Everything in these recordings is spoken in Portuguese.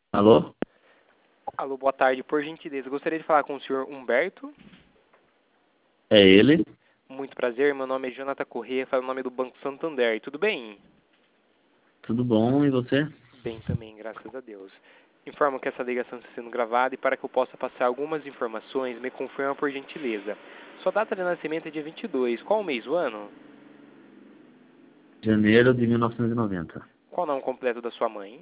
Alô? Alô, boa tarde. Por gentileza, gostaria de falar com o senhor Humberto. É ele? Muito prazer, meu nome é Jonathan Corrêa, falo em nome do Banco Santander. Tudo bem? Tudo bom? E você? Bem também, graças a Deus. Informo que essa ligação está sendo gravada e para que eu possa passar algumas informações, me confirma por gentileza. Sua data de nascimento é dia 22. Qual o mês do ano? Janeiro de 1990. Qual o nome completo da sua mãe?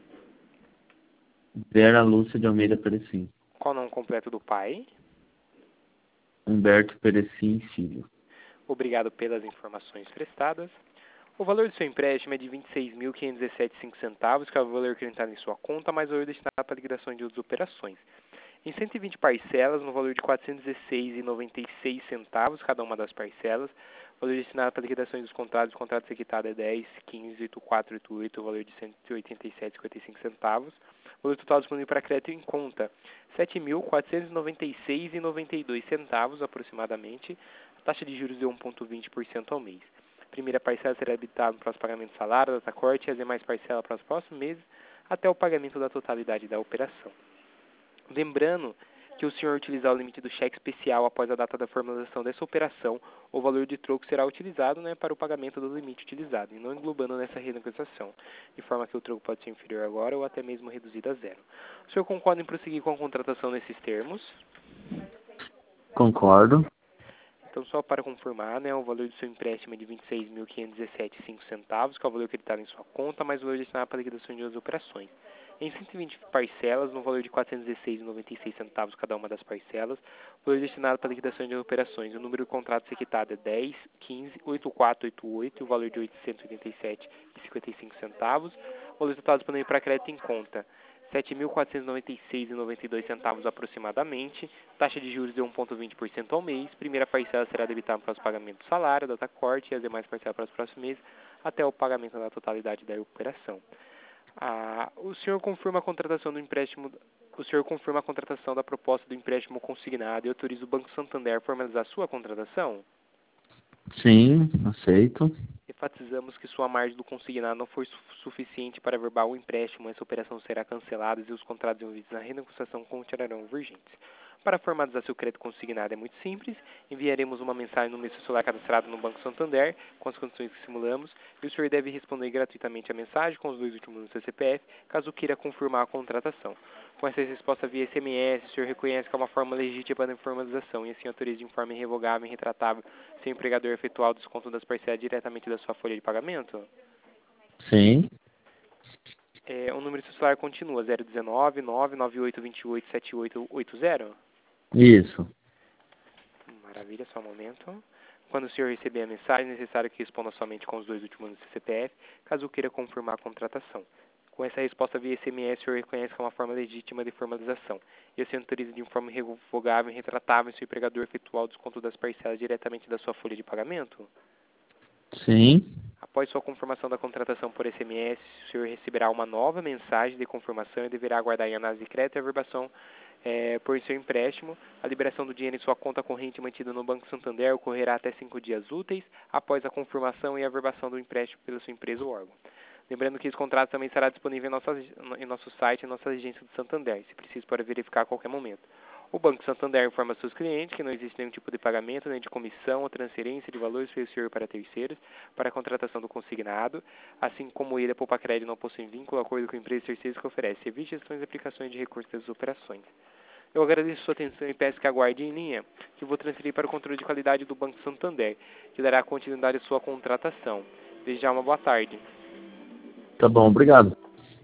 Vera Lúcia de Almeida Perecim. Qual o nome completo do pai? Humberto Perecim Filho. Obrigado pelas informações prestadas. O valor do seu empréstimo é de R$ 26.517,05, que é o valor acreditado em sua conta, mais o valor destinado para liquidação de outras operações. Em 120 parcelas, no valor de R$ 416,96, cada uma das parcelas. O valor destinado para liquidação dos contratos equitados é 10, 15, 8488, o valor de R$ 187,55. O valor total disponível para crédito em conta, R$ 7.496,92 aproximadamente. A taxa de juros de 1,20% ao mês. A primeira parcela será habitada para os pagamentos de salário, data corte e as demais parcelas para os próximos meses, até o pagamento da totalidade da operação. Lembrando que o senhor utilizar o limite do cheque especial após a data da formalização dessa operação, o valor de troco será utilizado para o pagamento do limite utilizado, e não englobando nessa renegociação, de forma que o troco pode ser inferior agora ou até mesmo reduzido a zero. O senhor concorda em prosseguir com a contratação nesses termos? Concordo. Então, só para confirmar, o valor do seu empréstimo é de R$ 26.517,05, que é o valor acreditado em sua conta, mais o valor destinado para a liquidação de outras operações. Em 120 parcelas, no valor de R$ 416,96 cada uma das parcelas, o valor destinado para a liquidação de operações. O número de contratos equitado é 10, 15, 8488, e o valor de R$ 887,55. O valor total disponível para crédito em conta, R$ 7.496,92 aproximadamente, taxa de juros de 1,20% ao mês, primeira parcela será debitada para os pagamentos do salário, data corte e as demais parcelas para os próximos meses, até o pagamento da totalidade da operação. O senhor confirma a contratação do empréstimo, o senhor confirma a contratação da proposta do empréstimo consignado e autoriza o Banco Santander a formalizar sua contratação? Sim, aceito. Enfatizamos que sua margem do consignado não foi suficiente para averbar o empréstimo. Essa operação será cancelada e os contratos envolvidos na renegociação continuarão vigentes. Para formalizar seu crédito consignado é muito simples. Enviaremos uma mensagem no seu celular cadastrado no Banco Santander, com as condições que simulamos, e o senhor deve responder gratuitamente a mensagem com os dois últimos números do seu CPF, caso queira confirmar a contratação. Com essa resposta via SMS, o senhor reconhece que é uma forma legítima de formalização e assim autoriza de forma irrevogável e retratável seu empregador efetuar o desconto das parcelas diretamente da sua folha de pagamento? Sim. O número do seu celular continua 019 99828 7880? Isso. Maravilha, só um momento. Quando o senhor receber a mensagem, é necessário que responda somente com os dois últimos números do CPF, caso queira confirmar a contratação. Com essa resposta via SMS, o senhor reconhece que é uma forma legítima de formalização, e assim autoriza de forma irrevogável e retratável seu empregador efetuar o desconto das parcelas diretamente da sua folha de pagamento? Sim. Após sua confirmação da contratação por SMS, o senhor receberá uma nova mensagem de confirmação e deverá aguardar em análise de crédito e averbação por seu empréstimo. A liberação do dinheiro em sua conta corrente mantida no Banco Santander ocorrerá até 5 dias úteis após a confirmação e averbação do empréstimo pela sua empresa ou órgão. Lembrando que esse contrato também será disponível em nosso site e nossa agência do Santander, se preciso para verificar a qualquer momento. O Banco Santander informa seus clientes que não existe nenhum tipo de pagamento, nem de comissão ou transferência de valores pelo senhor para terceiros para a contratação do consignado, assim como ele, a Poupa Crédito, não possui vínculo ou acordo com empresas terceiras que oferece serviços, gestões e aplicações de recursos das operações. Eu agradeço sua atenção e peço que aguarde em linha, que eu vou transferir para o controle de qualidade do Banco Santander, que dará continuidade à sua contratação. Desde já uma boa tarde. Tá bom, obrigado.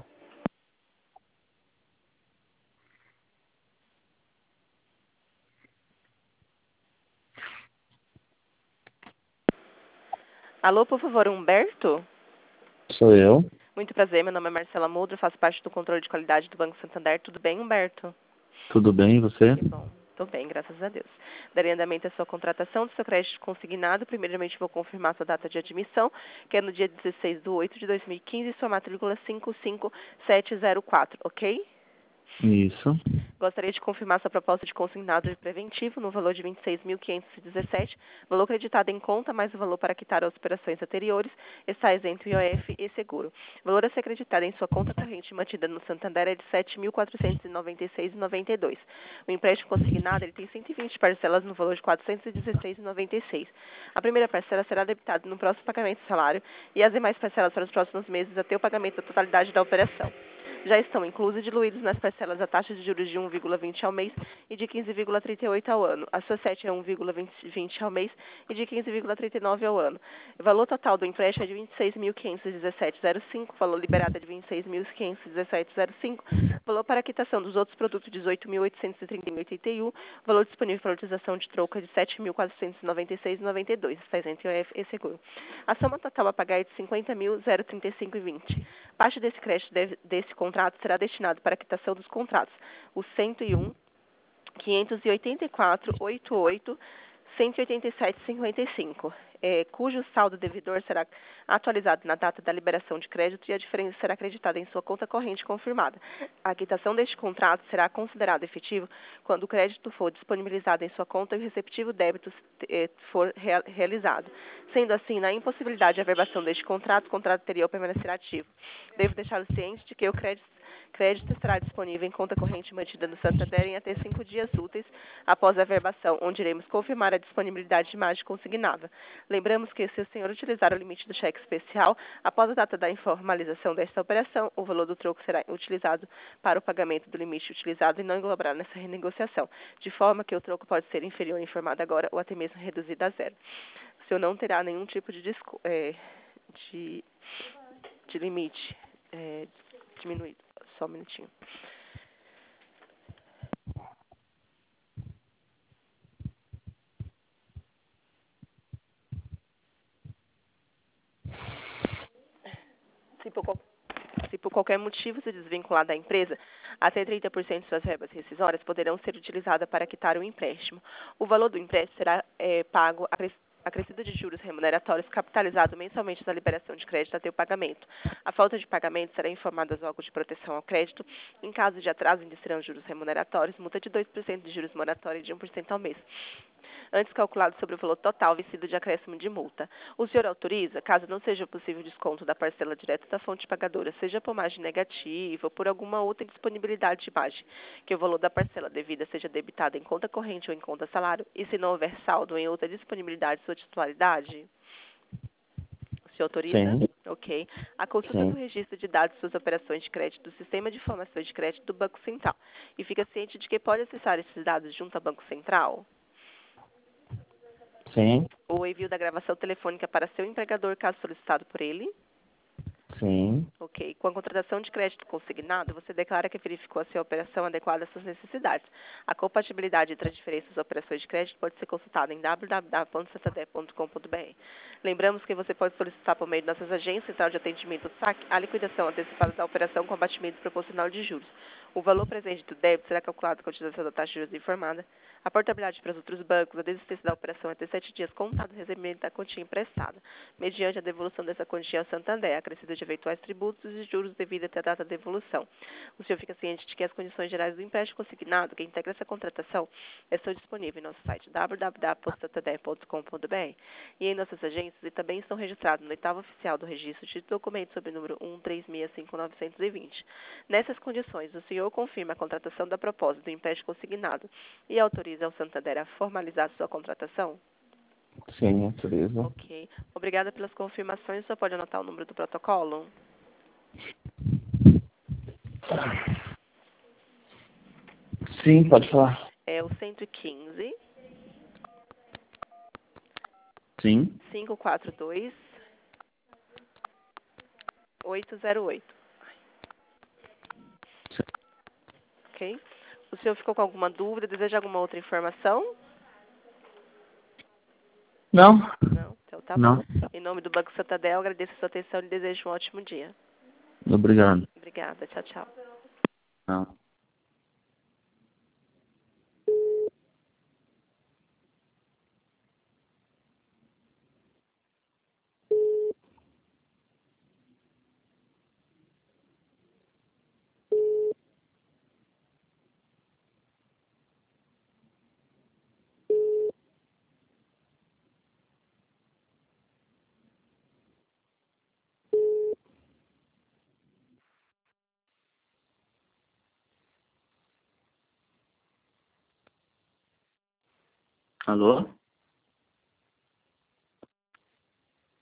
Alô, por favor, Humberto? Sou eu. Muito prazer, meu nome é Marcela Muldro, faço parte do controle de qualidade do Banco Santander. Tudo bem, Humberto? Tudo bem, e você? Que bom. Estou bem, graças a Deus. Darei andamento à sua contratação do seu crédito consignado. Primeiramente, vou confirmar sua data de admissão, que é no dia 16/8/2015, sua matrícula 55704, ok? Isso. Gostaria de confirmar sua proposta de consignado de preventivo no valor de 26.517, valor creditado em conta mais o valor para quitar as operações anteriores, está isento IOF e seguro. O valor a ser acreditado em sua conta corrente mantida no Santander é de R$ 7.496,92. O empréstimo consignado ele tem 120 parcelas no valor de R$ 416,96. A primeira parcela será debitada no próximo pagamento do salário e as demais parcelas para os próximos meses até o pagamento da totalidade da operação. Já estão inclusos e diluídos nas parcelas a taxa de juros de 1,20 ao mês e de 15,38 ao ano. A societe é 1,20 ao mês e de 15,39 ao ano. O valor total do empréstimo é de 26.517,05, valor liberado é de 26.517,05, valor para quitação dos outros produtos 18.830,81, valor disponível para utilização de troca de 7.496,92, está isento IOF e seguro. A soma total a pagar é de 50.035,20. Parte desse crédito desse contrato será destinado para a quitação dos contratos, o 101, 584, 88, 187,55, cujo saldo devedor será atualizado na data da liberação de crédito e a diferença será acreditada em sua conta corrente confirmada. A quitação deste contrato será considerada efetivo quando o crédito for disponibilizado em sua conta e o receptivo débito for realizado. Sendo assim, na impossibilidade de averbação deste contrato, o contrato anterior permanecerá ativo. Devo deixá-lo ciente de que o crédito estará disponível em conta corrente mantida no Santander em até 5 dias úteis após a averbação, onde iremos confirmar a disponibilidade de margem consignada. Lembramos que, se o senhor utilizar o limite do cheque especial, após a data da informalização desta operação, o valor do troco será utilizado para o pagamento do limite utilizado e não englobará nessa renegociação, de forma que o troco pode ser inferior ao informado agora ou até mesmo reduzido a zero. O senhor não terá nenhum tipo de limite diminuído. Só um minutinho. Se por qualquer motivo se desvincular da empresa, até 30% de suas verbas rescisórias poderão ser utilizadas para quitar o empréstimo. O valor do empréstimo será pago acrescido de juros remuneratórios capitalizado mensalmente da liberação de crédito até o pagamento. A falta de pagamento será informada aos órgãos de proteção ao crédito. Em caso de atraso, indecerão juros remuneratórios, multa de 2% de juros moratórios e de 1% ao mês, antes calculado sobre o valor total vencido de acréscimo de multa. O senhor autoriza, caso não seja possível desconto da parcela direta da fonte pagadora, seja por margem negativa ou por alguma outra indisponibilidade de margem, que o valor da parcela devida seja debitado em conta corrente ou em conta salário, e se não houver saldo em outra disponibilidade de sua titularidade? O senhor autoriza? Sim. Ok. A consulta Sim. do registro de dados de suas operações de crédito do Sistema de Informações de Crédito do Banco Central. E fica ciente de que pode acessar esses dados junto ao Banco Central? Sim. O envio da gravação telefônica para seu empregador, caso solicitado por ele? Sim. Ok. Com a contratação de crédito consignado, você declara que verificou se a operação adequada às suas necessidades. A compatibilidade entre as diferentes operações de crédito pode ser consultada em www.santander.com.br. Lembramos que você pode solicitar por meio de nossas agências, central de atendimento SAC, a liquidação antecipada da operação com abatimento proporcional de juros. O valor presente do débito será calculado com a utilização da taxa de juros informada. A portabilidade para os outros bancos, a desistência da operação até 7 dias contados, recebimento da quantia emprestada, mediante a devolução dessa quantia ao Santander, acrescido de eventuais tributos e juros devido até a data da devolução. O senhor fica ciente de que as condições gerais do empréstimo consignado, que integra essa contratação, estão disponíveis em nosso site www.santander.com.br e em nossas agências, e também estão registrados no oitavo oficial do registro de documento sob o número 1365920. Nessas condições, o senhor confirma a contratação da proposta do empréstimo consignado e autoriza ao Santander a formalizar sua contratação? Sim, autorizo. Ok. Obrigada pelas confirmações. O senhor pode anotar o número do protocolo? Sim, pode falar. É o 115 Sim. 542 808. Ok? O senhor ficou com alguma dúvida? Deseja alguma outra informação? Não. Não? Então tá bom. Não. Em nome do Banco Santander, eu agradeço a sua atenção e desejo um ótimo dia. Obrigado. Obrigada. Tchau, tchau. Não. Alô?